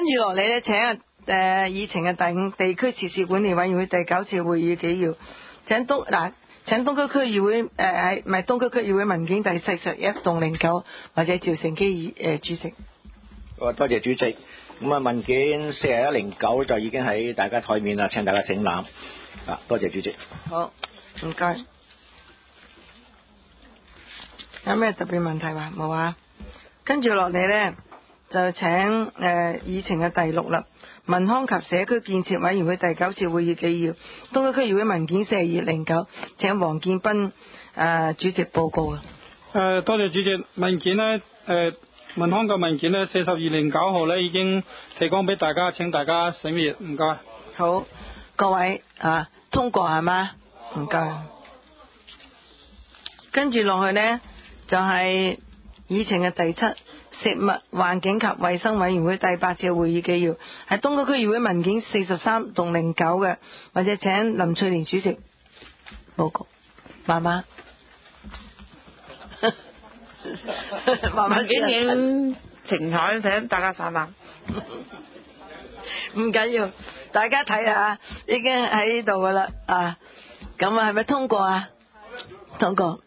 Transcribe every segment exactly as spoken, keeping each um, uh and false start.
住落嚟咧，請誒議程嘅第五地區設施管理委員會第九次會議紀要，請東嗱請東區區議會誒喺唔係東區區議會文件第四十一動零九或者趙成基議誒主席。 好，多謝主席。咁啊，文件四十一零九就已經喺大家台面啦，請大家請覽。啊，多謝主席。 好，唔該。有咩特別問題話冇啊？跟住落嚟咧，就請誒、呃、議程嘅第六啦，民康及社區建設委員會第九次會議紀要，東區區議會文件四十二零九，請黃建斌誒、呃、主席報告啊。 誒、呃，多謝主席。文件呢，誒、呃，民康嘅文件呢，四十二零九號呢已經提供俾大家，請大家審閱，唔該。 好，各位啊，通過係嗎？唔該。跟住落去呢，就係、是、議程嘅第七。食物環境及衛生委員會第八次會議紀要，係東區區議會文件四十三動零九嘅，或者請林翠蓮主席報告。媽媽， 文件已經呈台，請大家散覽。 唔緊要，大家睇下，已經喺呢度噶啦啊！咁啊，係咪通過啊？通過。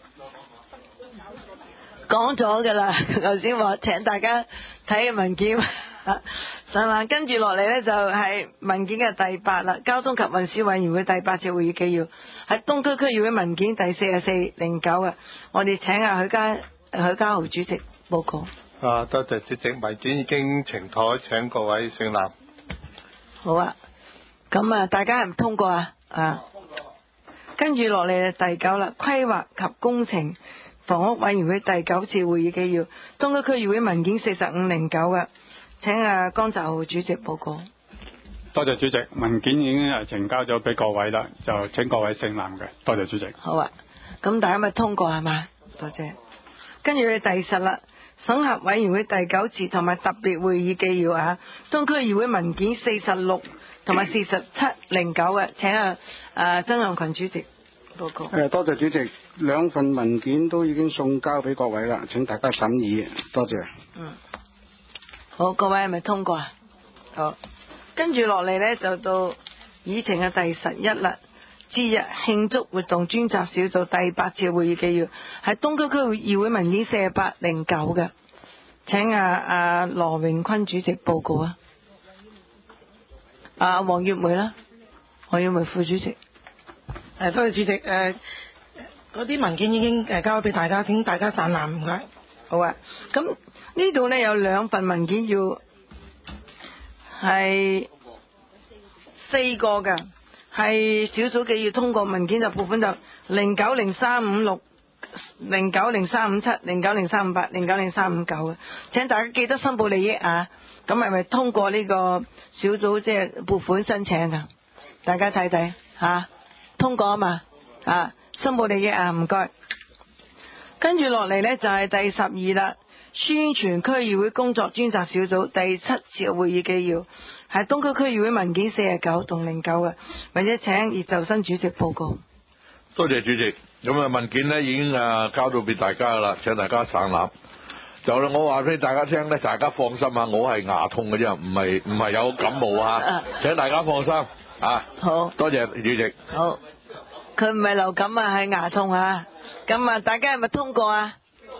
講咗噶啦，頭先話請大家睇文件，係嘛？跟住落嚟呢，就係文件嘅第八啦，交通及運輸委員會第八次會議紀要，喺東區區議會文件第四十四零九嘅，我哋請下許家許家豪主席報告。 啊，多謝主席，文件已經呈台，請各位選覽。 好啊，咁啊，大家係唔通過啊？啊，跟住落嚟第九啦，規劃及工程房屋委員會第九次會議紀要，東區區議會文件四十五零九嘅，請阿江澤豪主席報告。 多謝主席，文件已經係呈交咗俾各位啦，就請各位承攬嘅。多謝主席。 好啊，咁大家咪通過係嘛？多謝。跟住第十啦，審核委員會第九次同埋特別會議紀要啊，東區議會文件四十六同埋四十七零九嘅，請阿阿曾蔭權主席報告。 誒，多謝主席。兩份文件都已經送交俾各位啦，請大家審議，多謝。 嗯，好，各位係咪通過啊？好，跟住落嚟呢，就到議程嘅第十一啦，節日慶祝活動專責小組第八次會議紀要，係東區區議會文件四十八零九嘅，請阿阿羅永坤主席報告啊。阿黃月梅啦，黃月梅副主席。 誒，多謝主席。誒、呃。嗰啲文件已經誒交俾大家，請大家散覽，唔該。 好啊，咁呢度呢有兩份文件要係四個㗎，係小組嘅要通過文件就撥款就零九零三五六、零九零三五七、零九零三五八、零九零三五九嘅，請大家記得申報利益啊！咁係咪通過呢個小組即係撥款申請㗎？大家睇睇嚇，通過啊嘛啊！申報利益啊，唔該。跟住落嚟呢，就係第十二啦，宣傳區議會工作專責小組第七次會議紀要，係東區區議會文件四十九同零九嘅，或者請葉就新主席報告。 多謝主席。咁啊，文件呢已經啊交到俾大家噶啦，請大家省覽。就我話俾大家聽呢，大家放心啊，我係牙痛嘅啫，唔係唔係有感冒啊，請大家放心啊。好，多謝主席。 好。佢唔係流感啊，係牙痛啊！咁啊，大家係咪通過啊？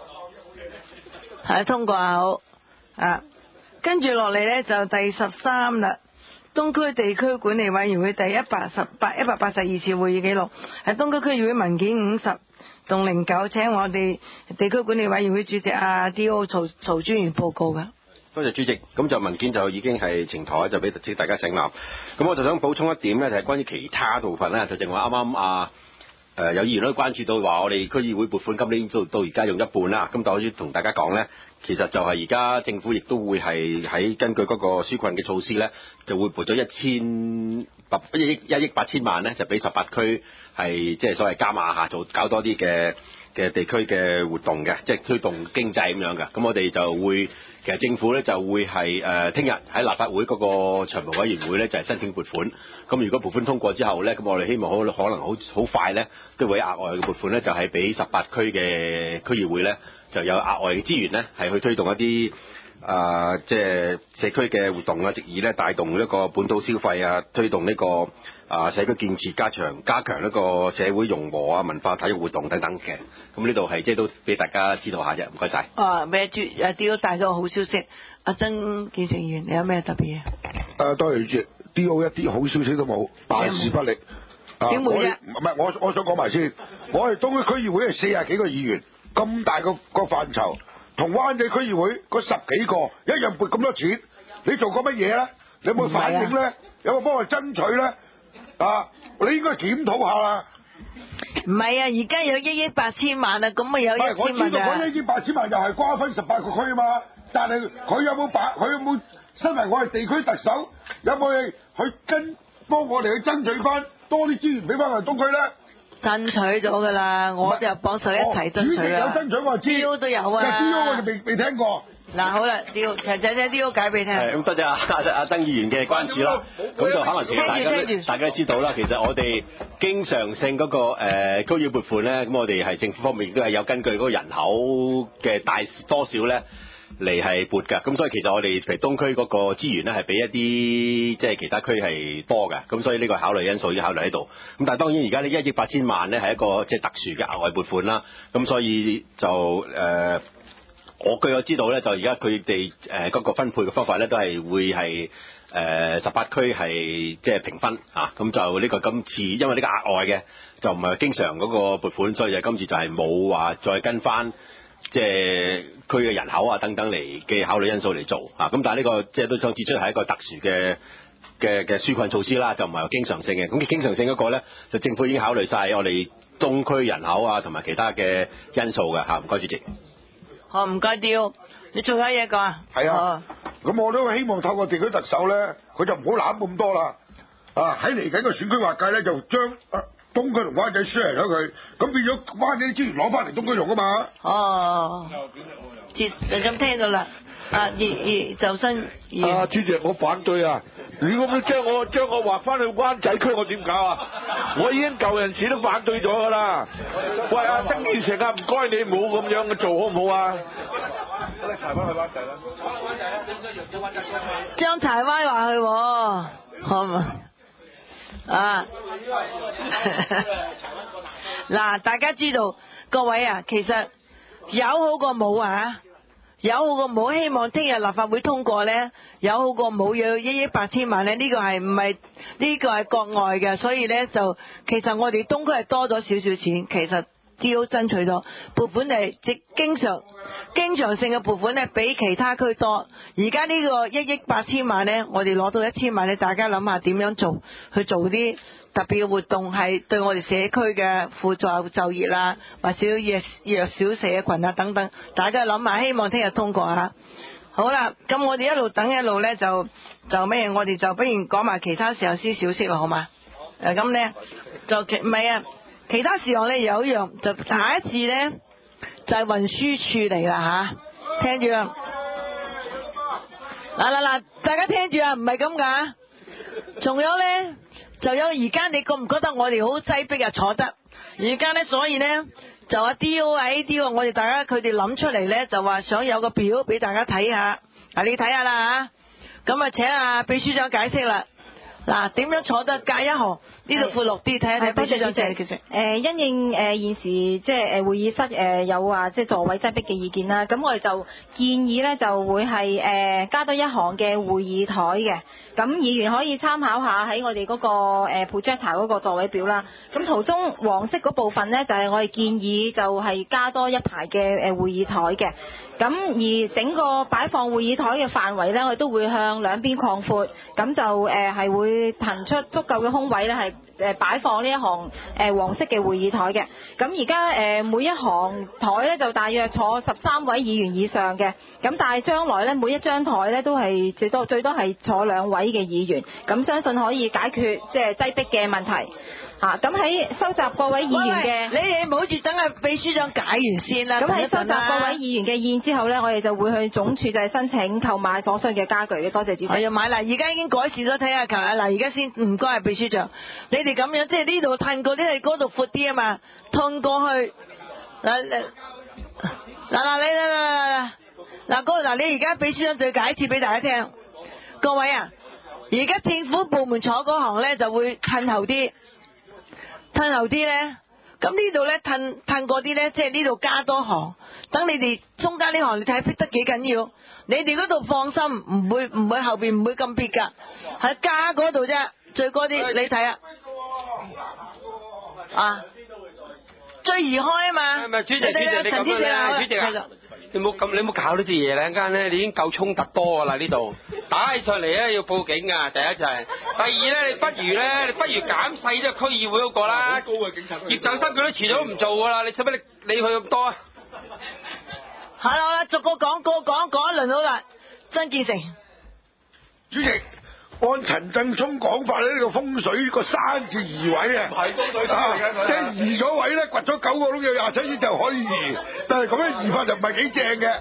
係通過啊，好啊。跟住落嚟呢，就第十三啦，東區地區管理委員會第一百十八、一百八十二次會議記錄，係東區區議會文件五十同零九，請我哋地區管理委員會主席阿 D O 曹曹專員報告噶。 多謝主席，咁就文件就已經係呈台，就俾請大家省覽。咁我就想補充一點呢，就係、是、關於其他部分呢，就正話啱啱啊誒有議員都關注到話，我哋區議會撥款今年到到而家用一半啦。咁但我要同大家講呢，其實就係而家政府亦都會係喺根據嗰個紓困嘅措施呢，就會撥咗一千八一億一億八千萬呢，就俾十八區係即係所謂加碼下做搞多啲嘅嘅地區嘅活動嘅，即係推動經濟咁樣嘅。咁我哋就會。其實政府咧就會係誒聽日喺立法會嗰個財務委員會咧就係、是、申請撥款，咁如果撥款通過之後咧，咁我哋希望好可能好好快咧都會額外嘅撥款咧就係俾十八區嘅區議會咧就有額外嘅資源咧係去推動一啲啊，即係社區嘅活動啊，藉以咧帶動一個本土消費啊，推動呢個啊社區建設，加強加強一個社會融和啊、文化體育活動等等嘅。咁呢度係即係都俾大家知道下啫，唔該晒。 哦，咩主誒D O帶咗個好消息，阿曾建成議員，你有咩特別嘢？ 誒，多謝主席 ，D O 一啲好消息都冇，辦事不力。 點會啫？ 唔係我我想講埋先，我哋東區區議會係四十幾個議員，咁大個個範疇。同灣仔區議會嗰十幾個一樣撥咁多錢，你做過乜嘢咧？你有冇反應咧？有冇幫我爭取咧？啊，你應該檢討下啦。 唔係啊，而家有一億八千萬啊，咁咪有一千萬啊。 我知道嗰一億八千萬又係瓜分十八個區啊嘛，但係佢有冇把佢有冇身為我哋地區特首，有冇去跟幫我哋去爭取翻多啲資源俾翻我哋東區咧？ 爭取咗㗎啦，我就幫手一齊爭取啦。 有爭取我知 D O 都有啊 ，D O 我哋未未聽過。 嗱好啦 ，D O 齊仔仔 D O 解俾你聽。 咁多謝阿阿曾議員嘅關注啦。咁就可能其實大家大家知道啦，其實我哋經常性嗰、那個誒、呃、區議撥款咧，咁我哋係政府方面亦都係有根據嗰個人口嘅大多少咧嚟係撥㗎。咁所以其實我哋譬如東區嗰個資源咧係比一啲即係其他區係多㗎。咁所以呢個考慮因素要考慮喺度。咁但係當然而家呢一億八千萬咧係一個即係特殊嘅額外撥款啦。咁所以就誒。呃我據我知道咧，就而家佢哋誒嗰個分配嘅方法咧，都係會係誒十八區係即係平分啊。咁就呢個今次因為呢個額外嘅，就唔係經常嗰個撥款，所以就今次就係冇話再跟翻即係區嘅人口啊等等嚟嘅考慮因素嚟做啊。咁但係呢個即係都想指出係一個特殊嘅嘅嘅紓困措施啦，就唔係話經常性嘅。咁經常性嗰個咧，就政府已經考慮晒我哋東區人口啊同埋其他嘅因素嘅嚇。唔該主席。 好，唔該調，你做咗嘢講啊？ 係啊，咁我都希望透過地區特首咧，佢就唔好攬咁多啦。啊，喺嚟緊個選區劃界咧，就將啊東區同灣仔 share 咗佢，咁變咗灣仔啲資源攞翻嚟東區用啊嘛。 哦，接就咁聽到啦。啊，葉葉就新啊，主席，我反對啊！如果咁將我將我劃翻去灣仔區，我點搞啊？我已經舊陣時都反對咗噶啦。喂，阿曾建成啊，唔該你唔好咁樣嘅做好唔好啊？我哋柴灣去灣仔啦。 將柴灣話去喎，好嘛？啊！嗱，大家知道各位啊，其實有好過冇啊！有好過冇，希望聽日立法會通過呢，有好過冇，要一億八千萬呢，呢、這個係唔係呢個係國外嘅，所以呢，就其實我哋東區係多咗少少錢，其實 D O 爭取咗撥款係即經常經常性嘅撥款呢，比其他區多。而家呢個一億八千萬呢，我哋攞到一千萬呢，大家諗下點樣做去做啲特別嘅活動，係對我哋社區嘅輔助就業啦，或者弱弱小社群啊等等，大家諗下，希望聽日通過吓。好啦，咁我哋一路等一路咧就就咩？我哋就不如講埋其他事項先小息啦，好嘛？誒咁咧就其唔係啊，其他事項咧有一樣，就下一次咧就係運輸處嚟啦吓，聽住啦。嗱嗱嗱，大家聽住啊，唔係咁噶。仲有咧。就有而家你覺唔覺得我哋好擠迫啊？坐得而家咧，所以咧就話 D O 啊 A D O， 我哋大家佢哋諗出嚟咧，就話想有個表俾大家睇下。嗱，你睇下啦吓，咁啊請阿秘書長解釋啦。嗱，點樣坐得隔一行？呢度闊落啲，睇一睇秘書長解釋。 誒，因應誒現時即係誒會議室誒有話即係座位擠迫嘅意見啦，咁我哋就建議咧就會係誒加多一行嘅會議台嘅。咁議員可以參考下喺我哋嗰個誒 projector 嗰個座位表啦。咁途中黃色嗰部分咧就係我哋建議就係加多一排嘅誒會議台嘅。咁而整個擺放會議台嘅範圍咧，我哋都會向兩邊擴闊，咁就誒係會騰出足夠嘅空位咧，係誒擺放呢一行誒黃色嘅會議台嘅。咁而家誒每一行台咧就大約坐十三位議員以上嘅，咁但係將來咧每一張台咧都係最多最多係坐兩位嘅議員，咁相信可以解決即係擠迫嘅問題。嚇！咁喺收集各位議員嘅， 你哋唔好住等阿秘書長解完先啦。 咁喺收集各位議員嘅意見之後咧，我哋就會去總署就係申請購買所需嘅家具嘅。多謝主席。 我要買啦，而家已經改善咗，睇下求下嗱，而家先唔該，秘書長，你哋咁樣即係呢度褪過啲，係嗰度闊啲啊嘛，褪過去嗱嗱嗱嗱你啦啦啦嗱，嗰嗱你而家秘書長再解釋俾大家聽，各位啊，而家政府部門坐嗰行咧就會褪後啲，褪後啲咧，咁呢度咧褪褪過啲咧，即係呢度加多行，等你哋中間呢行你睇逼得幾緊要，你哋嗰度放心，唔會唔會後邊唔會咁撇噶，喺加嗰度啫，最高啲你睇啊，啊，最易開啊嘛， 唔係主席，主席你咁樣咧，主席啊，你冇咁你冇搞呢啲嘢啦，陣間咧你已經夠衝突多噶啦呢度，打起上嚟咧要報警噶，第一就係，第二咧你不如咧，你不如減細咗區議會嗰個啦，葉振生佢都遲早唔做噶啦，你使乜你理佢咁多啊？ 好啦好啦，逐個講個講講一輪好啦，曾建成， 主席。按陳振聰講法咧，呢、這個風水個山字移位啊，唔係風水山嚟嘅，即係移咗位咧，掘咗九個窿有廿七億就可以移，但係咁樣移法就唔係幾正嘅。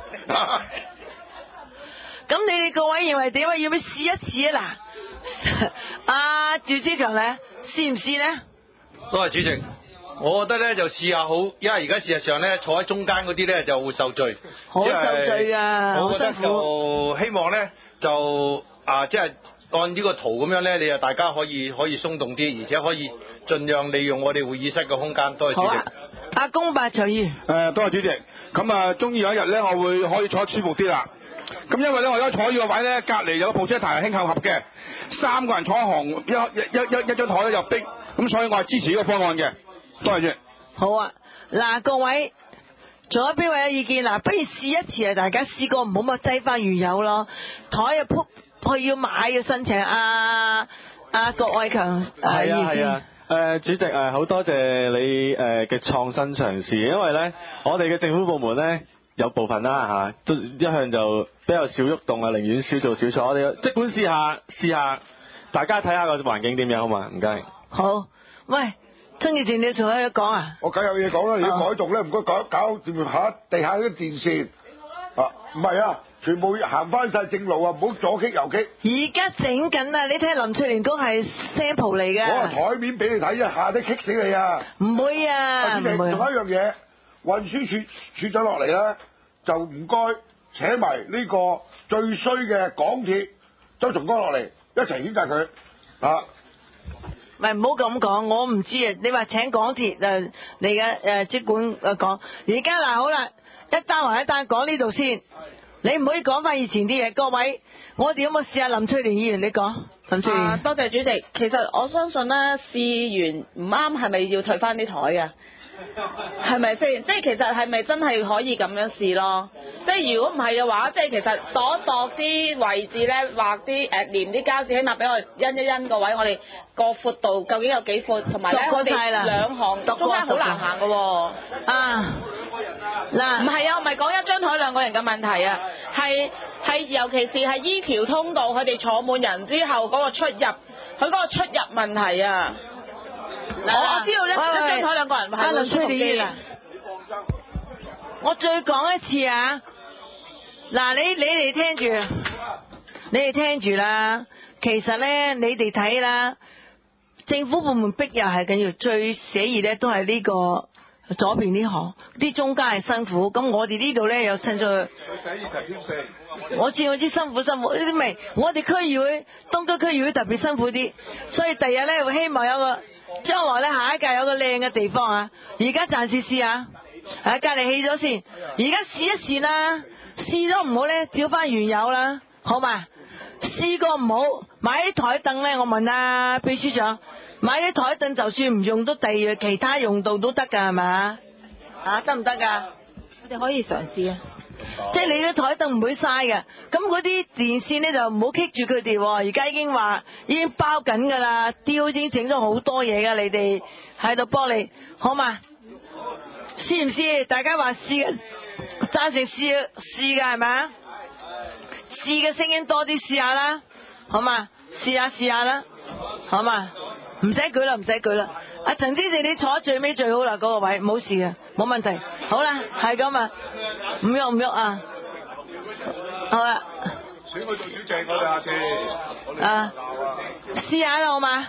咁你哋各位認為點啊？要唔要試一試啊？嗱，阿趙志強咧，試唔試咧？ 多謝主席，我覺得咧就試下好，因為而家事實上咧坐喺中間嗰啲咧就會受罪， 好受罪㗎， 我覺得就希望咧就啊即係。按呢個圖咁樣咧，你又大家可以可以鬆動啲，而且可以盡量利用我哋會議室嘅空間。多謝主席。 好啊，阿公伯徐議員。 誒，多謝主席。咁啊，終於有一日咧，我會可以坐得舒服啲啦。咁因為咧，我而家坐呢個位咧，隔離有個 projector 係輕厚合嘅，三個人坐一行，一一一一張台咧又逼，咁所以我係支持呢個方案嘅。多謝主席。 好啊，嗱各位，仲有邊位有意見？嗱，不如試一次啊！大家試過唔好咪擠翻原有咯，台又鋪。佢要買要申請啊啊郭偉強係啊係啊誒主席誒好多謝你誒嘅創新嘗試，因為咧我哋嘅政府部門咧有部分啦嚇都一向就比較少喐動啊，寧願少做少錯，我哋即管試下試下，大家睇下個環境點樣好嘛？唔該。 好，喂，曾志健你仲有嘢講啊？ 我梗有嘢講啦，你要改動咧唔該搞搞掂下地下啲電線啊，唔係啊。全部行翻晒正路啊！唔好左擊右擊。 而家整緊啊！你睇林翠蓮宮係 sample 嚟嘅。 我係台面俾你睇一下都棘死你啊！ 唔會啊！ 唔會。仲有一樣嘢，運輸署署長落嚟咧，就唔該請埋呢個最衰嘅港鐵周松崗落嚟一齊譴責佢啊！ 唔係唔好咁講，我唔知啊！你話請港鐵誒你嘅誒即管誒講，而家嗱好啦，一單還一單講呢度先。你唔可以講翻以前啲嘢，各位，我哋有冇試下林翠蓮議員？你講，林翠蓮。 啊，多謝主席。其實我相信咧，試完唔啱係咪要退翻啲台嘅？係咪先？即係其實係咪真係可以咁樣試咯？即係如果唔係嘅話，即係其實度一度啲位置咧，畫啲誒粘啲膠紙，起碼俾我因一因個位，我哋個闊度究竟有幾闊，同埋咧我哋兩行中間好難行嘅喎。啊！嗱，唔係啊，我唔係講一張台兩個人嘅問題啊，係係尤其是係依條通道，佢哋坐滿人之後嗰個出入，佢嗰個出入問題啊。嗱，我知道咧，一張台兩個人係會舒服啲啊。 我再講一次啊！嗱，你你哋聽住，你哋聽住啦。其實咧，你哋睇啦，政府部門逼又係緊要，最寫意咧都係呢個左邊呢行，啲中間係辛苦。咁我哋呢度咧又趁咗。佢寫意就添四。我知我知辛苦辛苦，呢啲咪我哋區議會東區區議會特別辛苦啲，所以第日咧會希望有個將來咧下一屆有個靚嘅地方啊！而家暫時試下。喺隔離起咗先，而家試一試啦，試咗唔好咧，照翻原有啦，好嘛？試過唔好，買啲台凳咧，我問啊秘書長，買啲台凳就算唔用都第二其他用途都得噶係嘛？啊得唔得噶？ 我哋可以嘗試啊， 即係你啲台凳唔會嘥嘅，咁嗰啲電線咧就唔好棘住佢哋，而家已經話已經包緊噶啦，雕已經整咗好多嘢噶，你哋喺度幫你，好嘛？試唔試？大家話試嘅，贊成試試嘅係咪？試嘅聲音多啲，試下啦，好嘛？試下試下啦，好嘛？唔使舉啦，唔使舉啦。阿陳之士，你坐喺最尾最好啦，嗰、那個位冇事嘅，冇問題。好啦，係咁啊，唔喐唔喐啊，好啦。 選佢做主席，我哋下次。 啊，試下啦，好嘛？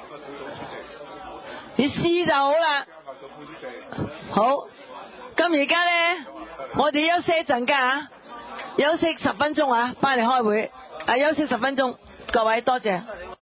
你試就好啦。好，咁而家咧，我哋休息一陣間啊。 休息十分鐘啊，翻嚟開會。啊，休息十分鐘，各位多謝。